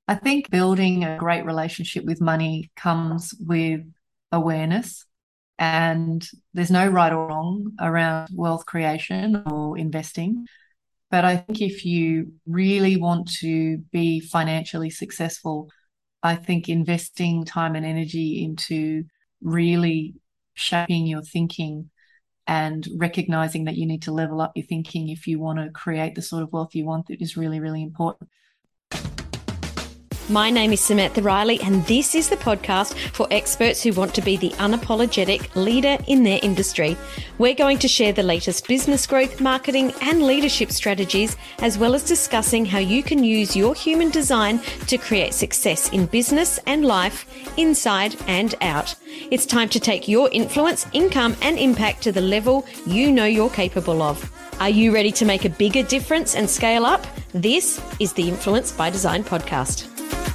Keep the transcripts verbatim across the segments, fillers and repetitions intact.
I think building a great relationship with money comes with awareness, and there's no right or wrong around wealth creation or investing. But I think if you really want to be financially successful, I think investing time and energy into really shaping your thinking and recognizing that you need to level up your thinking if you want to create the sort of wealth you want is really, really important. My name is Samantha Riley, and this is the podcast for experts who want to be the unapologetic leader in their industry. We're going to share the latest business growth, marketing, and leadership strategies, as well as discussing how you can use your human design to create success in business and life, inside and out. It's time to take your influence, income, and impact to the level you know you're capable of. Are you ready to make a bigger difference and scale up? This is the Influence by Design podcast.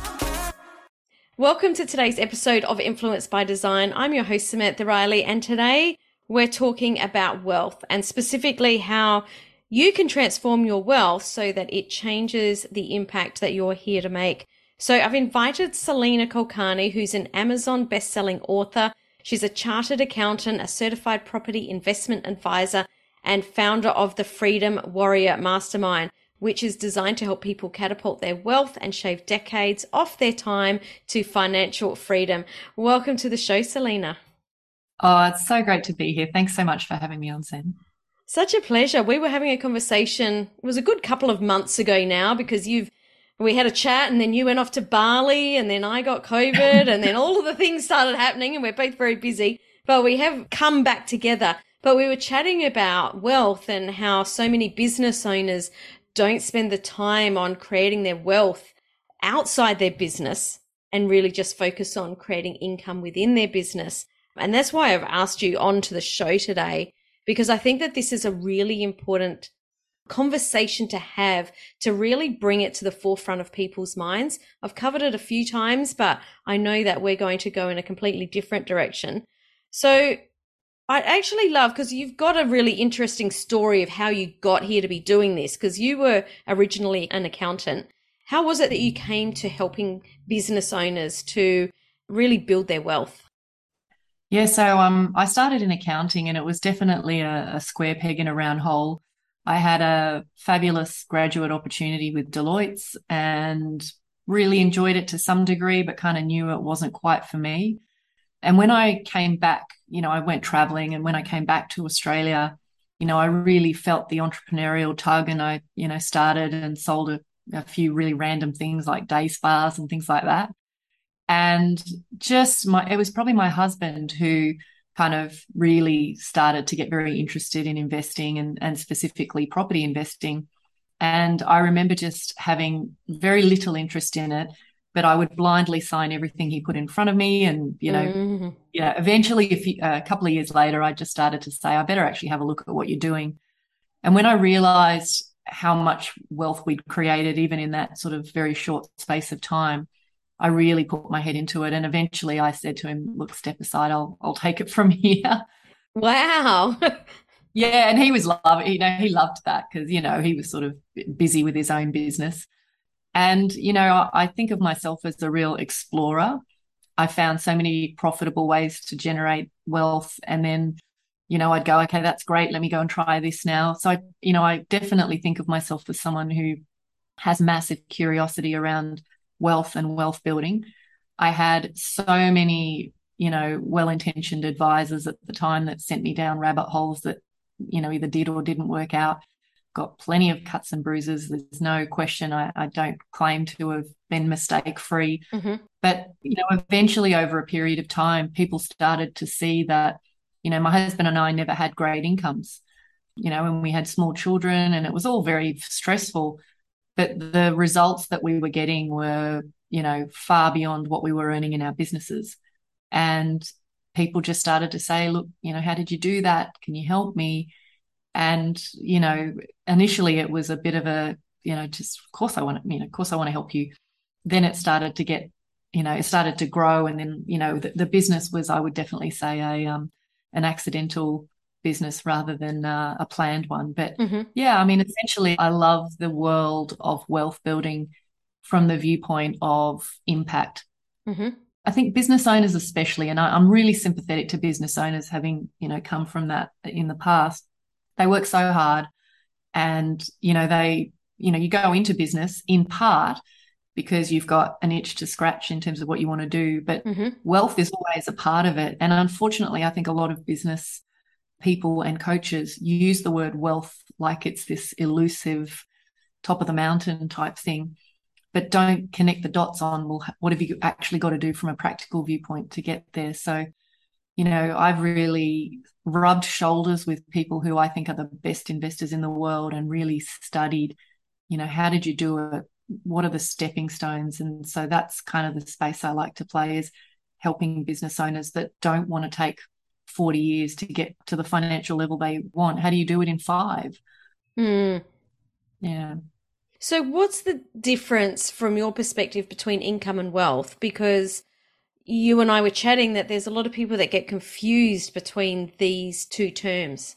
Welcome to today's episode of Influence by Design. I'm your host, Samantha Riley, and today we're talking about wealth and specifically how you can transform your wealth so that it changes the impact that you're here to make. So I've invited Selena Kulkarni, who's an Amazon best-selling author. She's a chartered accountant, a certified property investment advisor, and founder of the Freedom Warrior Mastermind, which is designed to help people catapult their wealth and shave decades off their time to financial freedom. Welcome to the show, Selena. Oh, it's so great to be here. Thanks so much for having me on, Sam. Such a pleasure. We were having a conversation, it was a good couple of months ago now, because you've we had a chat and then you went off to Bali and then I got COVID and then all of the things started happening and we're both very busy, but we have come back together. But we were chatting about wealth and how so many business owners don't spend the time on creating their wealth outside their business and really just focus on creating income within their business. And that's why I've asked you on to the show today, because I think that this is a really important conversation to have to really bring it to the forefront of people's minds. I've covered it a few times, but I know that we're going to go in a completely different direction. So I actually love, because you've got a really interesting story of how you got here to be doing this, because you were originally an accountant. How was it that you came to helping business owners to really build their wealth? Yeah, so um, I started in accounting and it was definitely a, a square peg in a round hole. I had a fabulous graduate opportunity with Deloitte's and really enjoyed it to some degree, but kind of knew it wasn't quite for me. And when I came back, you know, I went traveling, and when I came back to Australia, you know, I really felt the entrepreneurial tug, and I, you know, started and sold a, a few really random things like day spas and things like that. And just my, it was probably my husband who kind of really started to get very interested in investing and, and specifically property investing. And I remember just having very little interest in it, but I would blindly sign everything he put in front of me. And, you know, Mm-hmm. you know, eventually a, few, a couple of years later, I just started to say, I better actually have a look at what you're doing. And when I realized how much wealth we'd created, even in that sort of very short space of time, I really put my head into it. And eventually I said to him, look, step aside, I'll, I'll take it from here. Wow. Yeah. And he was loving, you know, he loved that because, you know, he was sort of busy with his own business. And, you know, I think of myself as a real explorer. I found so many profitable ways to generate wealth. And then, you know, I'd go, okay, that's great. Let me go and try this now. So, I, you know, I definitely think of myself as someone who has massive curiosity around wealth and wealth building. I had so many, you know, well-intentioned advisors at the time that sent me down rabbit holes that, you know, either did or didn't work out. Got plenty of cuts and bruises. There's no question. I, I don't claim to have been mistake free. Mm-hmm. But, you know, eventually over a period of time, people started to see that, you know, my husband and I never had great incomes, you know, and we had small children and it was all very stressful. But the results that we were getting were, you know, far beyond what we were earning in our businesses. And people just started to say, look, you know, how did you do that? Can you help me? And, you know, initially it was a bit of a, you know, just, of course I want to, you know, of course I want to help you. Then it started to get, you know, it started to grow. And then, you know, the, the business was, I would definitely say a, um, an accidental business rather than uh, a planned one. But Mm-hmm. yeah, I mean, essentially I love the world of wealth building from the viewpoint of impact. Mm-hmm. I think business owners especially, and I, I'm really sympathetic to business owners having, you know, come from that in the past. They work so hard and, you know, they, you know, you go into business in part because you've got an itch to scratch in terms of what you want to do, but Mm-hmm. wealth is always a part of it. And unfortunately, I think a lot of business people and coaches use the word wealth like it's this elusive top of the mountain type thing, but don't connect the dots on, well, what have you actually got to do from a practical viewpoint to get there? So, you know, I've really rubbed shoulders with people who I think are the best investors in the world and really studied, you know, how did you do it? What are the stepping stones? And so that's kind of the space I like to play, is helping business owners that don't want to take forty years to get to the financial level they want. How do you do it in five? Mm. Yeah. So what's the difference from your perspective between income and wealth? Because you and I were chatting that there's a lot of people that get confused between these two terms.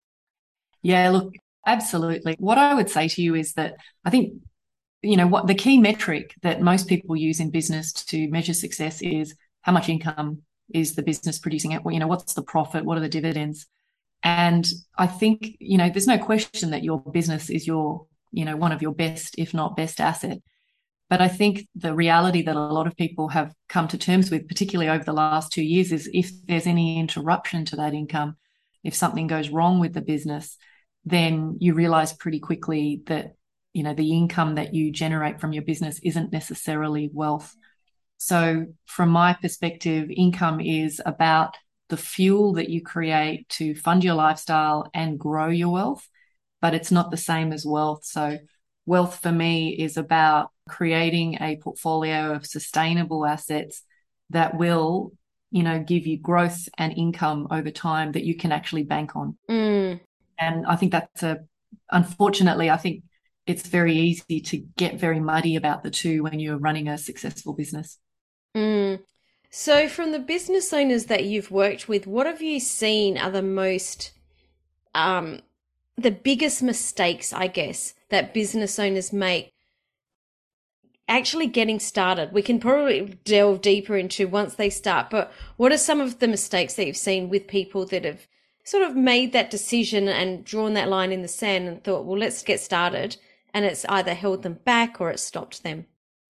Yeah, look, absolutely. What I would say to you is that I think, you know, what the key metric that most people use in business to measure success is how much income is the business producing it? Well, you know, what's the profit? What are the dividends? And I think, you know, there's no question that your business is your, you know, one of your best, if not best asset. But I think the reality that a lot of people have come to terms with, particularly over the last two years, is if there's any interruption to that income, if something goes wrong with the business, then you realize pretty quickly that, you know, the income that you generate from your business isn't necessarily wealth. So from my perspective, income is about the fuel that you create to fund your lifestyle and grow your wealth, but it's not the same as wealth. So wealth for me is about creating a portfolio of sustainable assets that will, you know, give you growth and income over time that you can actually bank on. Mm. And I think that's a, unfortunately, I think it's very easy to get very muddy about the two when you're running a successful business. Mm. So from the business owners that you've worked with, what have you seen are the most, um, the biggest mistakes, I guess, that business owners make actually getting started? We can probably delve deeper into once they start, but what are some of the mistakes that you've seen with people that have sort of made that decision and drawn that line in the sand and thought, well, let's get started, and it's either held them back or it's stopped them?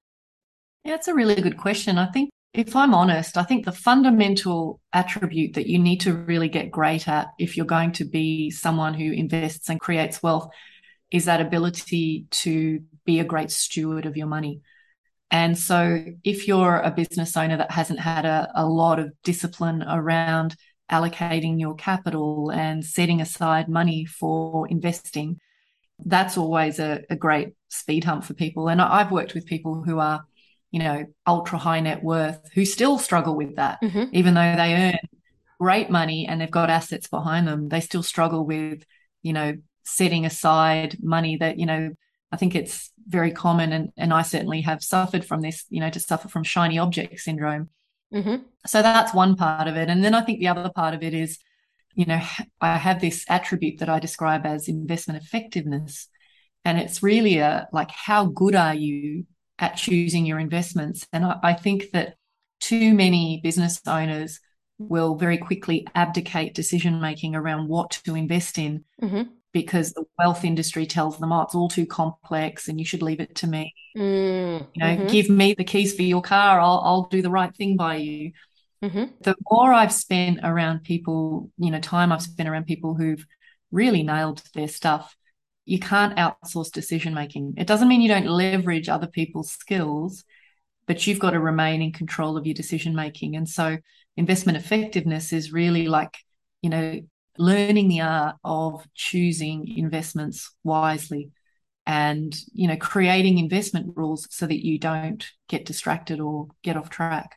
Yeah, it's a really good question. I think, if I'm honest, I think the fundamental attribute that you need to really get great at if you're going to be someone who invests and creates wealth is that ability to be a great steward of your money. And so if you're a business owner that hasn't had a, a lot of discipline around allocating your capital and setting aside money for investing, that's always a, a great speed hump for people. And I've worked with people who are, you know, ultra high net worth who still struggle with that. Mm-hmm. Even though they earn great money and they've got assets behind them, they still struggle with, you know, setting aside money that, you know, I think it's very common, and, and I certainly have suffered from this, you know, to suffer from shiny object syndrome. Mm-hmm. So that's one part of it. And then I think the other part of it is, you know, I have this attribute that I describe as investment effectiveness. And it's really a, like, how good are you at choosing your investments? And I, I think that too many business owners will very quickly abdicate decision making around what to invest in, Mm-hmm. because the wealth industry tells them, oh, it's all too complex and you should leave it to me. Mm-hmm. You know, give me the keys for your car, I'll, I'll do the right thing by you. Mm-hmm. The more I've spent around people, you know, time I've spent around people who've really nailed their stuff, you can't outsource decision making. It doesn't mean you don't leverage other people's skills, but you've got to remain in control of your decision making. And so investment effectiveness is really like, you know, learning the art of choosing investments wisely and, you know, creating investment rules so that you don't get distracted or get off track.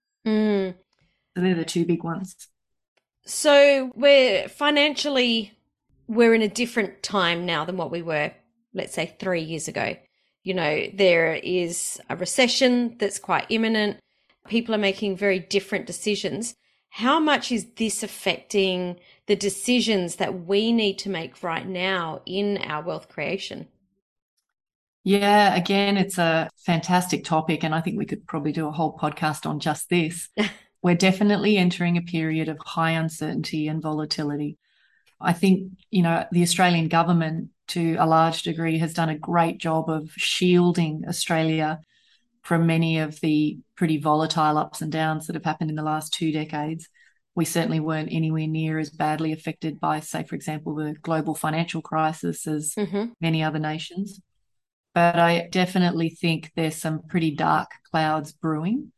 Mm. So they're the two big ones. So we're financially, we're in a different time now than what we were, let's say, three years ago. You know, there is a recession that's quite imminent. People are making very different decisions. How much is this affecting the decisions that we need to make right now in our wealth creation? Yeah, again, it's a fantastic topic, and I think we could probably do a whole podcast on just this. We're definitely entering a period of high uncertainty and volatility. I think, you know, the Australian government, to a large degree, has done a great job of shielding Australia from many of the pretty volatile ups and downs that have happened in the last two decades. We certainly weren't anywhere near as badly affected by, say, for example, the global financial crisis as Mm-hmm. many other nations. But I definitely think there's some pretty dark clouds brewing.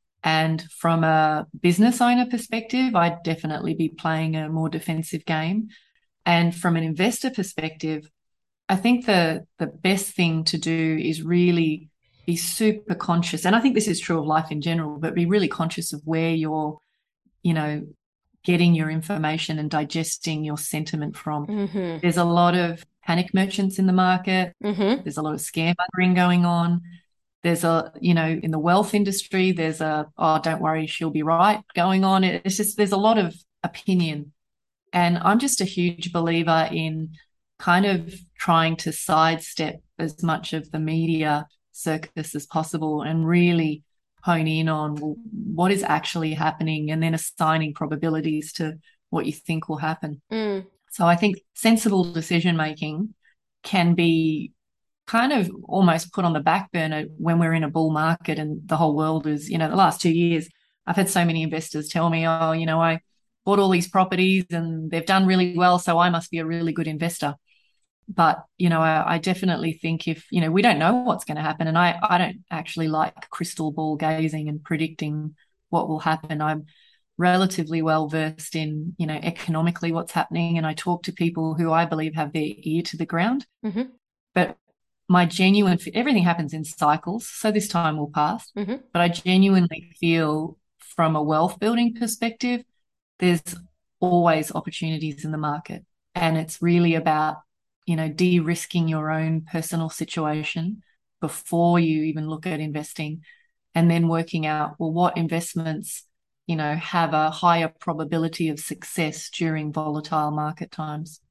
And from a business owner perspective, I'd definitely be playing a more defensive game. And from an investor perspective, I think the the best thing to do is really be super conscious. And I think this is true of life in general, but be really conscious of where you're, you know, getting your information and digesting your sentiment from. Mm-hmm. There's a lot of panic merchants in the market. Mm-hmm. There's a lot of scaremongering going on. There's a, you know, in the wealth industry, there's a, oh, don't worry, she'll be right going on. It's just, there's a lot of opinion. And I'm just a huge believer in kind of trying to sidestep as much of the media circus as possible and really hone in on, well, what is actually happening, and then assigning probabilities to what you think will happen. Mm. So I think sensible decision making can be kind of almost put on the back burner when we're in a bull market and the whole world is, you know, the last two years, I've had so many investors tell me, oh, you know, I bought all these properties and they've done really well, so I must be a really good investor. But, you know, I, I definitely think if, you know, we don't know what's going to happen, and I, I don't actually like crystal ball gazing and predicting what will happen. I'm relatively well versed in, you know, economically what's happening, and I talk to people who I believe have their ear to the ground. Mm-hmm. But my genuine, everything happens in cycles, so this time will pass. Mm-hmm. But I genuinely feel from a wealth building perspective, there's always opportunities in the market. And it's really about, you know, de-risking your own personal situation before you even look at investing, and then working out, well, what investments, you know, have a higher probability of success during volatile market times.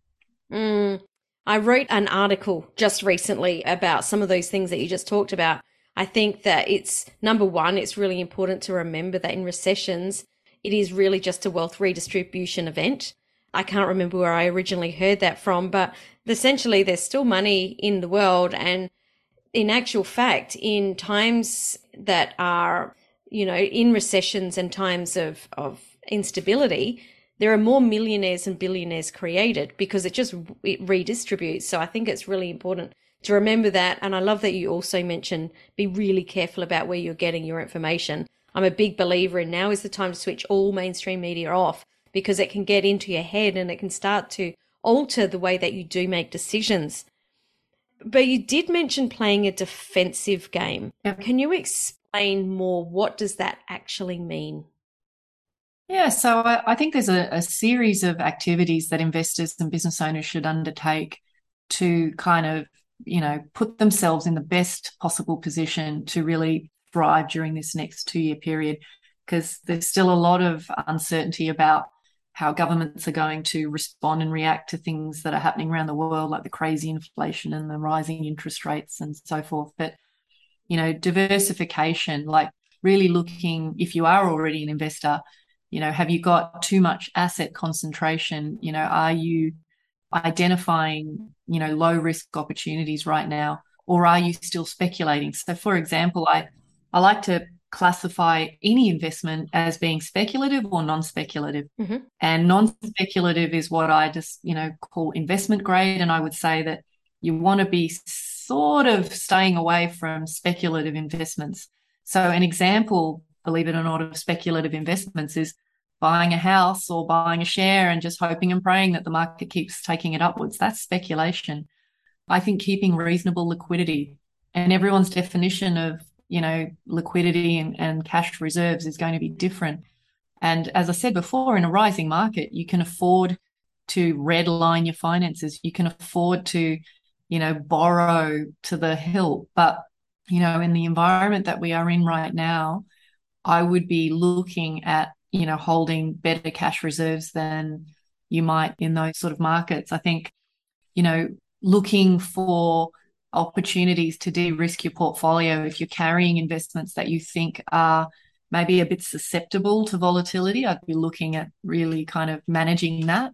Mm. I wrote an article just recently about some of those things that you just talked about. I think that it's number one, it's really important to remember that in recessions, it is really just a wealth redistribution event. I can't remember where I originally heard that from, but essentially there's still money in the world. And in actual fact, in times that are, you know, in recessions and times of, of instability, there are more millionaires and billionaires created because it just it redistributes. So I think it's really important to remember that. And I love that you also mentioned be really careful about where you're getting your information. I'm a big believer in now is the time to switch all mainstream media off, because it can get into your head and it can start to alter the way that you do make decisions. But you did mention playing a defensive game. Yep. Can you explain more? What does that actually mean? Yeah, so I, I think there's a, a series of activities that investors and business owners should undertake to kind of, you know, put themselves in the best possible position to really thrive during this next two-year period, because there's still a lot of uncertainty about how governments are going to respond and react to things that are happening around the world, like the crazy inflation and the rising interest rates and so forth. But, you know, diversification, like really looking, if you are already an investor, you know, have you got too much asset concentration? You know, are you identifying, you know, low risk opportunities right now, or are you still speculating? So, for example, I, I like to classify any investment as being speculative or non-speculative. Mm-hmm. And non-speculative is what I just, you know, call investment grade. And I would say that you want to be sort of staying away from speculative investments. So an example, believe it or not, of speculative investments is buying a house or buying a share and just hoping and praying that the market keeps taking it upwards. That's speculation. I think keeping reasonable liquidity, and everyone's definition of, you know, liquidity and, and cash reserves is going to be different. And as I said before, in a rising market, you can afford to redline your finances. You can afford to, you know, borrow to the hilt. But, you know, in the environment that we are in right now, I would be looking at, you know, holding better cash reserves than you might in those sort of markets. I think, you know, looking for opportunities to de-risk your portfolio if you're carrying investments that you think are maybe a bit susceptible to volatility. I'd be looking at really kind of managing that.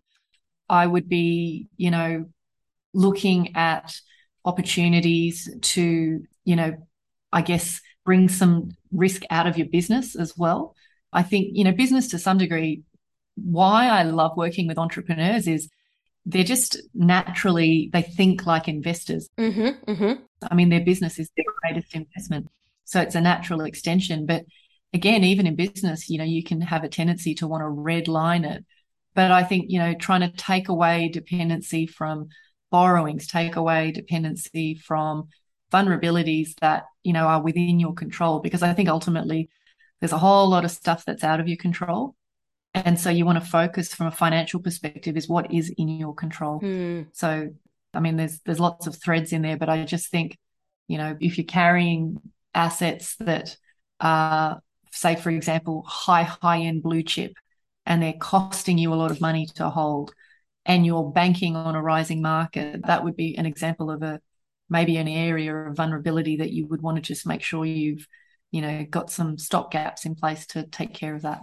I would be, you know, looking at opportunities to, you know, I guess bring some risk out of your business as well. I think, you know, business to some degree, why I love working with entrepreneurs is they're just naturally, they think like investors. Mm-hmm, mm-hmm. I mean, their business is their greatest investment. So it's a natural extension. But again, even in business, you know, you can have a tendency to want to redline it. But I think, you know, trying to take away dependency from borrowings, take away dependency from vulnerabilities that, you know, are within your control, because I think ultimately there's a whole lot of stuff that's out of your control. And so you want to focus from a financial perspective is what is in your control. Mm. So, I mean, there's there's lots of threads in there, but I just think, you know, if you're carrying assets that are, say, for example, high, high-end blue chip, and they're costing you a lot of money to hold, and you're banking on a rising market, that would be an example of a maybe an area of vulnerability that you would want to just make sure you've, you know, got some stop gaps in place to take care of that.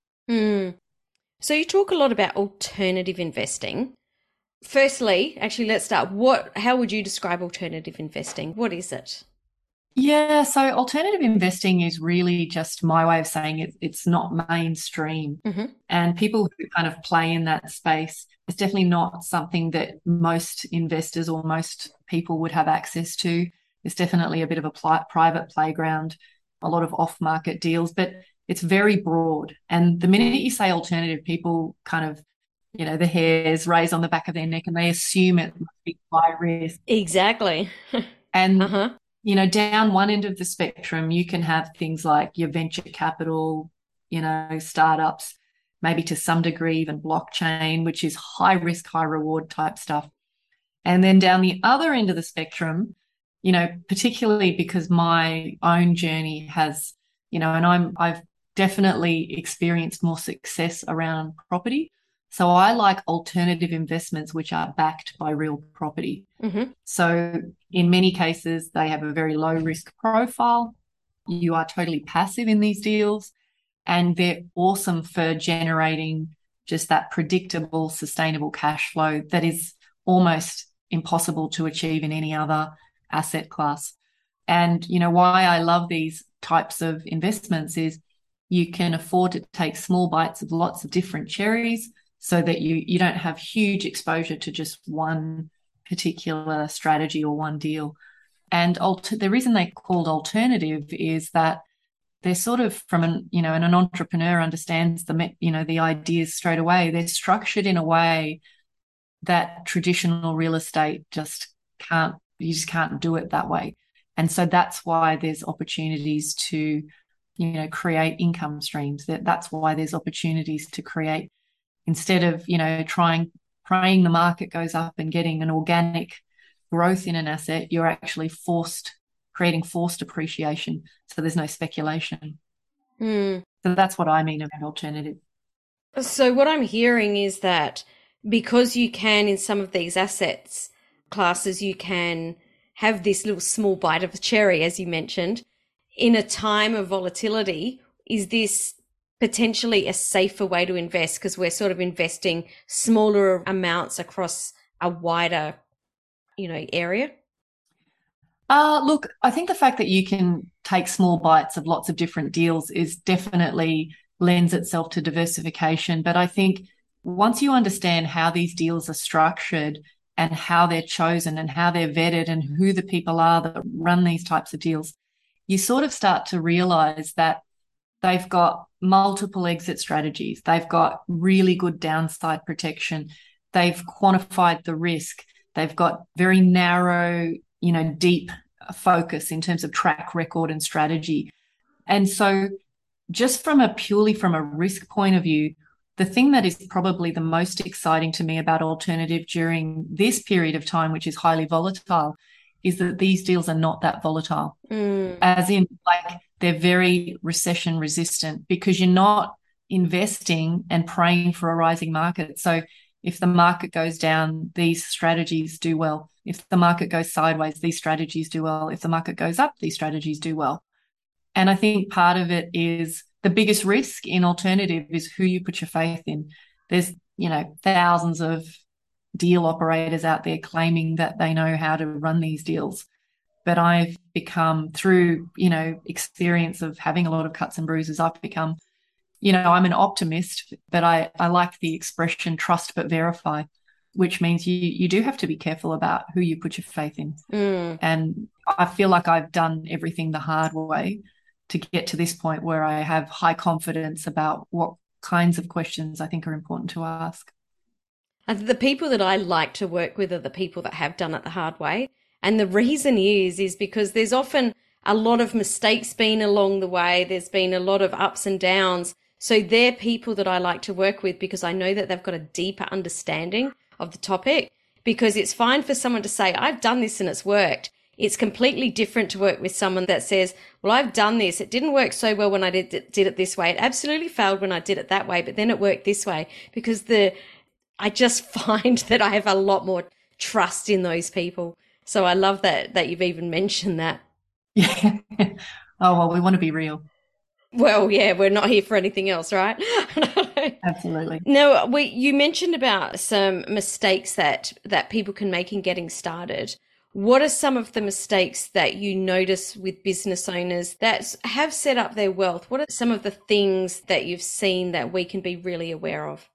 Mm. So you talk a lot about alternative investing. Firstly, actually, let's start. What? How would you describe alternative investing? What is it? Yeah, so alternative investing is really just my way of saying it, it's not mainstream. Mm-hmm. And people who kind of play in that space, it's definitely not something that most investors or most people would have access to. It's definitely a bit of a pl- private playground, a lot of off-market deals, but it's very broad. And the minute you say alternative, people kind of, you know, the hairs raise on the back of their neck and they assume it must be high risk. Exactly. And uh-huh. you know, down one end of the spectrum, you can have things like your venture capital, you know, startups, maybe to some degree even blockchain, which is high risk, high reward type stuff. And then down the other end of the spectrum, you know, particularly because my own journey has, you know, and I'm I've definitely experienced more success around property. So I like alternative investments which are backed by real property. Mm-hmm. So in many cases, they have a very low risk profile. You are totally passive in these deals, and they're awesome for generating just that predictable, sustainable cash flow that is almost impossible to achieve in any other asset class. And, you know, why I love these types of investments is you can afford to take small bites of lots of different cherries so that you, you don't have huge exposure to just one particular strategy or one deal. And alter- the reason they're called alternative is that they're sort of from an, you know, and an entrepreneur understands the, you know, the ideas straight away. They're structured in a way that traditional real estate just can't, you just can't do it that way. And so that's why there's opportunities to, you know, create income streams. That that's why there's opportunities to create, instead of, you know, trying, praying the market goes up and getting an organic growth in an asset, you're actually forced, creating forced appreciation. So there's no speculation. Mm. So that's what I mean about alternative. So what I'm hearing is that because you can, in some of these assets classes, you can have this little small bite of the cherry, as you mentioned, in a time of volatility. Is this potentially a safer way to invest because we're sort of investing smaller amounts across a wider, you know, area? Uh, look, I think the fact that you can take small bites of lots of different deals is definitely lends itself to diversification. But I think once you understand how these deals are structured and how they're chosen and how they're vetted and who the people are that run these types of deals, you sort of start to realize that they've got multiple exit strategies. They've got really good downside protection. They've quantified the risk. They've got very narrow, you know, deep focus in terms of track record and strategy. And so just from a purely from a risk point of view, the thing that is probably the most exciting to me about alternative during this period of time, which is highly volatile, is that these deals are not that volatile. Mm. As in, like, they're very recession resistant because you're not investing and praying for a rising market. So if the market goes down, these strategies do well. If the market goes sideways, these strategies do well. If the market goes up, these strategies do well. And I think part of it is the biggest risk in alternative is who you put your faith in. There's, you know, thousands of deal operators out there claiming that they know how to run these deals. But I've become, through, you know, experience of having a lot of cuts and bruises, I've become, you know, I'm an optimist, but I, I like the expression trust but verify, which means you you do have to be careful about who you put your faith in. Mm. And I feel like I've done everything the hard way to get to this point where I have high confidence about what kinds of questions I think are important to ask. And the people that I like to work with are the people that have done it the hard way. And the reason is, is because there's often a lot of mistakes been along the way. There's been a lot of ups and downs. So they're people that I like to work with because I know that they've got a deeper understanding of the topic. Because it's fine for someone to say, I've done this and it's worked. It's completely different to work with someone that says, well, I've done this. It didn't work so well when I did, did it this way. It absolutely failed when I did it that way, but then it worked this way. Because the, I just find that I have a lot more trust in those people. So I love that, that you've even mentioned that. Yeah. Oh, well, we want to be real. Well, yeah, we're not here for anything else, right? Absolutely. Now, we, you mentioned about some mistakes that, that people can make in getting started. What are some of the mistakes that you notice with business owners that have set up their wealth? What are some of the things that you've seen that we can be really aware of?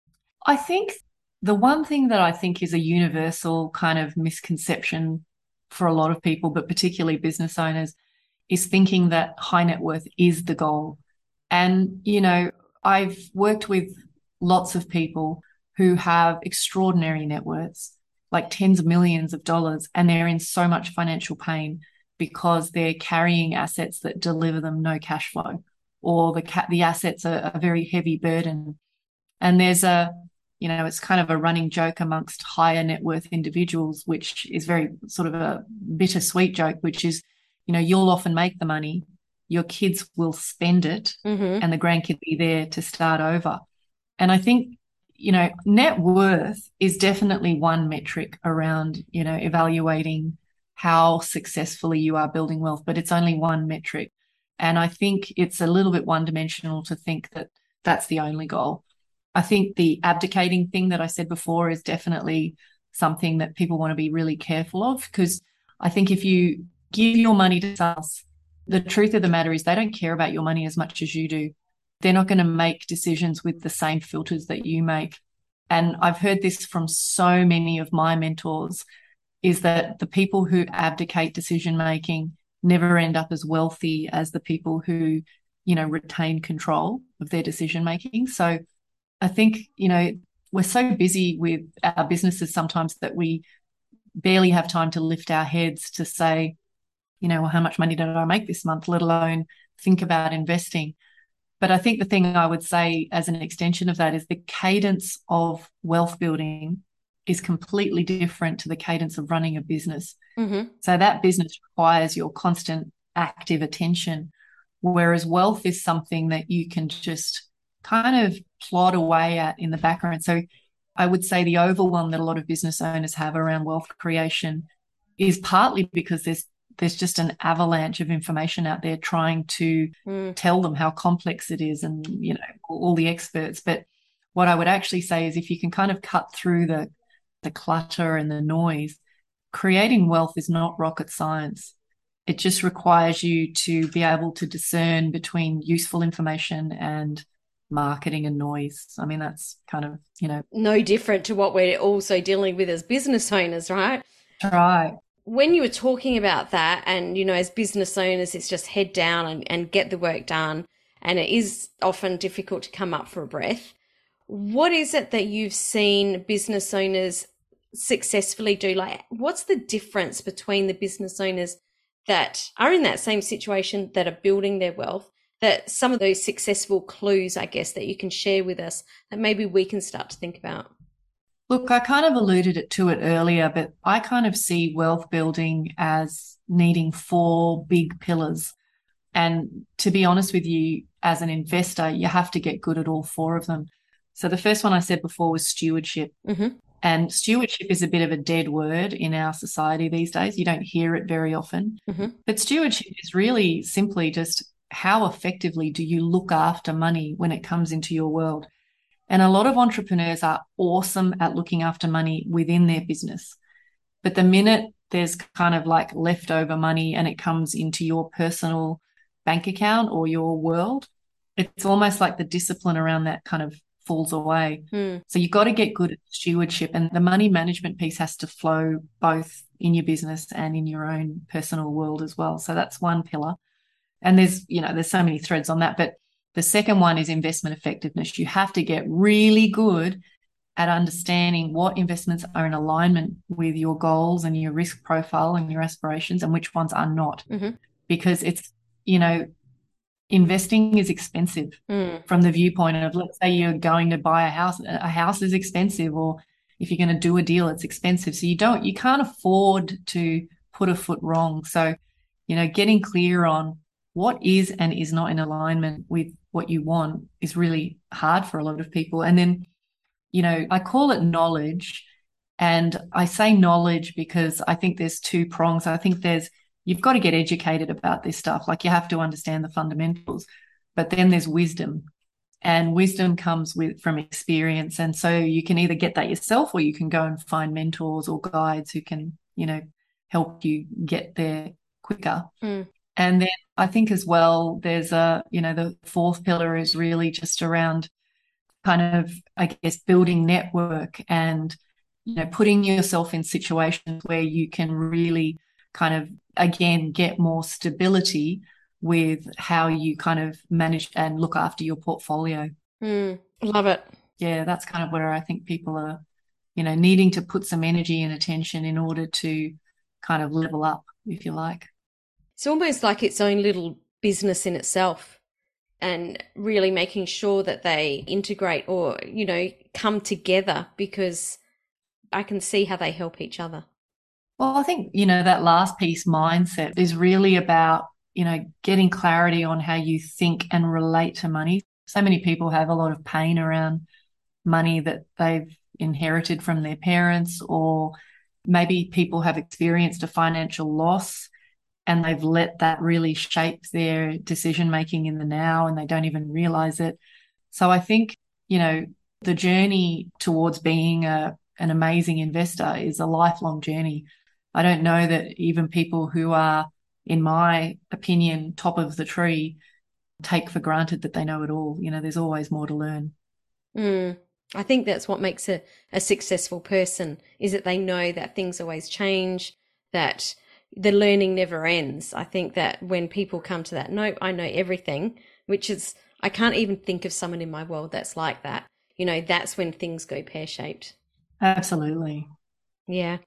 I think the one thing that I think is a universal kind of misconception for a lot of people, but particularly business owners, is thinking that high net worth is the goal. And, you know, I've worked with lots of people who have extraordinary net worths, like tens of millions of dollars, and they're in so much financial pain because they're carrying assets that deliver them no cash flow, or the ca- the assets are a very heavy burden. And there's a, you know, it's kind of a running joke amongst higher net worth individuals, which is very sort of a bittersweet joke, which is, you know, you'll often make the money, your kids will spend it, Mm-hmm. and the grandkids will be there to start over. And I think, you know, net worth is definitely one metric around, you know, evaluating how successfully you are building wealth, but it's only one metric. And I think it's a little bit one-dimensional to think that that's the only goal. I think the abdicating thing that I said before is definitely something that people want to be really careful of, because I think if you give your money to someone else, the truth of the matter is they don't care about your money as much as you do. They're not going to make decisions with the same filters that you make. And I've heard this from so many of my mentors, is that the people who abdicate decision making never end up as wealthy as the people who, you know, retain control of their decision making. So I think, you know, we're so busy with our businesses sometimes that we barely have time to lift our heads to say, you know, well, how much money did I make this month, let alone think about investing. But I think the thing I would say as an extension of that is the cadence of wealth building is completely different to the cadence of running a business. Mm-hmm. So that business requires your constant active attention, whereas wealth is something that you can just kind of plod away at in the background. So I would say the overwhelm that a lot of business owners have around wealth creation is partly because there's there's just an avalanche of information out there trying to mm. tell them how complex it is, and, you know, all the experts. But what I would actually say is if you can kind of cut through the the clutter and the noise, creating wealth is not rocket science. It just requires you to be able to discern between useful information and marketing and noise. I mean, that's kind of, you know, no different to what we're also dealing with as business owners, right? Right. When you were talking about that, and, you know, as business owners, it's just head down and, and get the work done. And it is often difficult to come up for a breath. What is it that you've seen business owners successfully do? Like, what's the difference between the business owners that are in that same situation, that are building their wealth, that some of those successful clues, I guess, that you can share with us that maybe we can start to think about? Look, I kind of alluded it to it earlier, but I kind of see wealth building as needing four big pillars. And to be honest with you, as an investor, you have to get good at all four of them. So the first one I said before was stewardship. Mm-hmm. And stewardship is a bit of a dead word in our society these days. You don't hear it very often. Mm-hmm. But stewardship is really simply just how effectively do you look after money when it comes into your world? And a lot of entrepreneurs are awesome at looking after money within their business. But the minute there's kind of like leftover money and it comes into your personal bank account or your world, it's almost like the discipline around that kind of falls away. Mm. So you've got to get good at stewardship, and the money management piece has to flow both in your business and in your own personal world as well. So that's one pillar. And there's, you know, there's so many threads on that. But the second one is investment effectiveness. You have to get really good at understanding what investments are in alignment with your goals and your risk profile and your aspirations, and which ones are not. Mm-hmm. Because it's, you know, investing is expensive mm. from the viewpoint of, let's say you're going to buy a house, a house is expensive, or if you're going to do a deal, it's expensive. So you don't, you can't afford to put a foot wrong. So, you know, getting clear on what is and is not in alignment with what you want is really hard for a lot of people. And then, you know, I call it knowledge. And I say knowledge because I think there's two prongs. I think there's, you've got to get educated about this stuff. Like, you have to understand the fundamentals, but then there's wisdom, and wisdom comes with from experience. And so you can either get that yourself, or you can go and find mentors or guides who can, you know, help you get there quicker. Mm. And then I think as well, there's a, you know, the fourth pillar is really just around kind of, I guess, building network and, you know, putting yourself in situations where you can really kind of, again, get more stability with how you kind of manage and look after your portfolio. Mm. Love it. Yeah, that's kind of where I think people are, you know, needing to put some energy and attention in order to kind of level up, if you like. It's almost like its own little business in itself, and really making sure that they integrate or, you know, come together, because I can see how they help each other. Well, I think, you know, that last piece, mindset, is really about, you know, getting clarity on how you think and relate to money. So many people have a lot of pain around money that they've inherited from their parents, or maybe people have experienced a financial loss and they've let that really shape their decision making in the now, and they don't even realize it. So I think, you know, the journey towards being a, an amazing investor is a lifelong journey. I don't know that even people who are, in my opinion, top of the tree take for granted that they know it all. You know, there's always more to learn. Mm. I think that's what makes a, a successful person, is that they know that things always change, that the learning never ends. I think that when people come to that, no, I know everything, which is, I can't even think of someone in my world that's like that. You know, that's when things go pear-shaped. Absolutely. Yeah.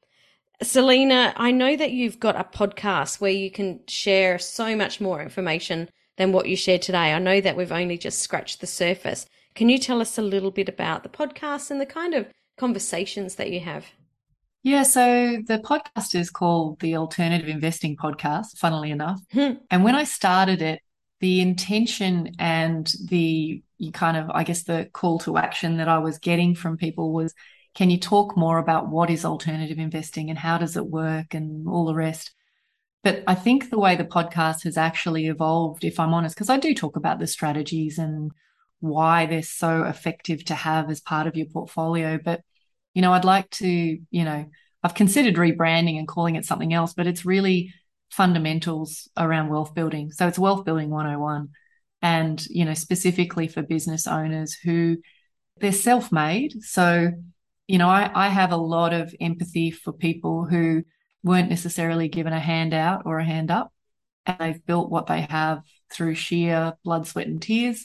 Selena, I know that you've got a podcast where you can share so much more information than what you shared today. I know that we've only just scratched the surface. Can you tell us a little bit about the podcast and the kind of conversations that you have? Yeah, so the podcast is called the Alternative Investing Podcast, funnily enough. Hmm. And when I started it, the intention and the you kind of, I guess, the call to action that I was getting from people was, can you talk more about what is alternative investing and how does it work and all the rest? But I think the way the podcast has actually evolved, if I'm honest, because I do talk about the strategies and why they're so effective to have as part of your portfolio. But, you know, I'd like to, you know, I've considered rebranding and calling it something else, but it's really fundamentals around wealth building. So it's Wealth Building one oh one. And, you know, specifically for business owners who they're self-made. So, you know, I, I have a lot of empathy for people who weren't necessarily given a handout or a hand up, and they've built what they have through sheer blood, sweat, and tears.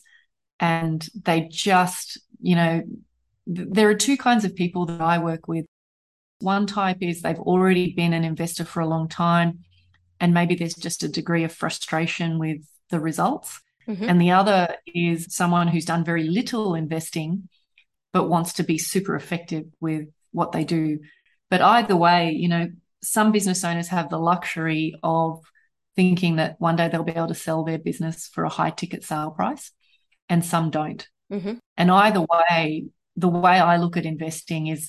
And they just, you know, th- there are two kinds of people that I work with. One type is they've already been an investor for a long time, and maybe there's just a degree of frustration with the results. Mm-hmm. And the other is someone who's done very little investing but wants to be super effective with what they do. But either way, you know, some business owners have the luxury of thinking that one day they'll be able to sell their business for a high ticket sale price, and some don't. Mm-hmm. And either way, the way I look at investing is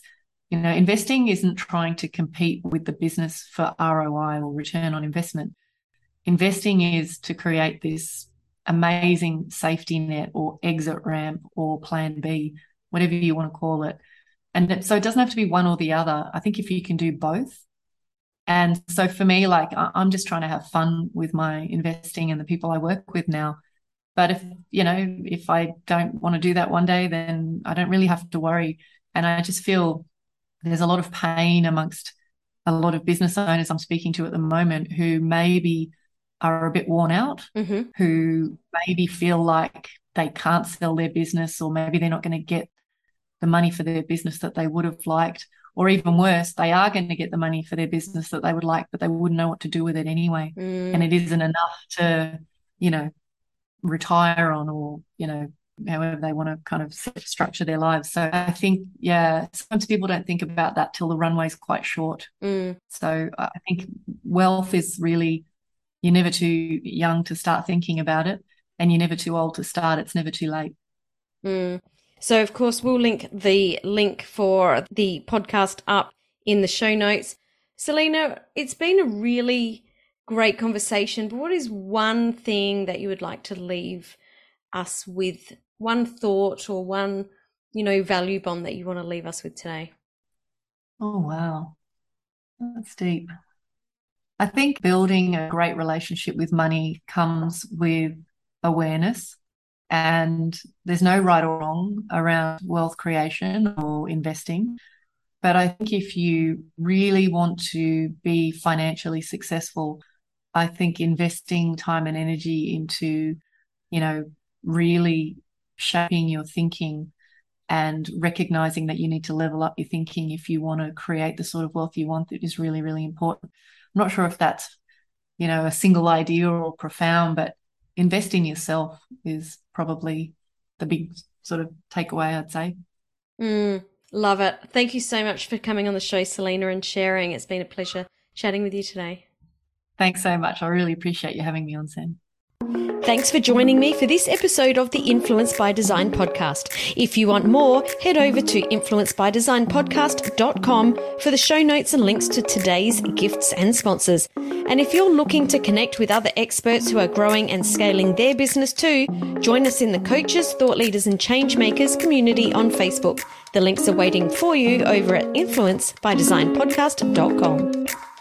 You know, investing isn't trying to compete with the business for R O I or return on investment. Investing is to create this amazing safety net or exit ramp or plan B, whatever you want to call it. And so it doesn't have to be one or the other. I think if you can do both. And so for me, like, I'm just trying to have fun with my investing and the people I work with now. But if, you know, if I don't want to do that one day, then I don't really have to worry. And I just feel there's a lot of pain amongst a lot of business owners I'm speaking to at the moment who maybe are a bit worn out, mm-hmm. who maybe feel like they can't sell their business, or maybe they're not going to get the money for their business that they would have liked, or even worse, they are going to get the money for their business that they would like, but they wouldn't know what to do with it anyway. Mm. And it isn't enough to, you know, retire on, or, you know, however they want to kind of structure their lives. So I think, yeah, sometimes people don't think about that till the runway's quite short. Mm. So I think wealth is really, you're never too young to start thinking about it, and you're never too old to start. It's never too late. Mm. So, of course, we'll link the link for the podcast up in the show notes. Selena, it's been a really great conversation, but what is one thing that you would like to leave us with, one thought or one, you know, value bomb that you want to leave us with today? Oh, wow. That's deep. I think building a great relationship with money comes with awareness. And there's no right or wrong around wealth creation or investing. But I think if you really want to be financially successful, I think investing time and energy into, you know, really shaping your thinking and recognizing that you need to level up your thinking if you want to create the sort of wealth you want, that is really, really important. I'm not sure if that's, you know, a single idea or profound, but invest in yourself is probably the big sort of takeaway, I'd say. Mm, love it. Thank you so much for coming on the show, Selena, and sharing. It's been a pleasure chatting with you today. Thanks so much. I really appreciate you having me on, Sam. Thanks for joining me for this episode of the Influence by Design podcast. If you want more, head over to influence by design podcast dot com for the show notes and links to today's gifts and sponsors. And if you're looking to connect with other experts who are growing and scaling their business too, join us in the Coaches, Thought Leaders and Change Makers community on Facebook. The links are waiting for you over at influence by design podcast dot com.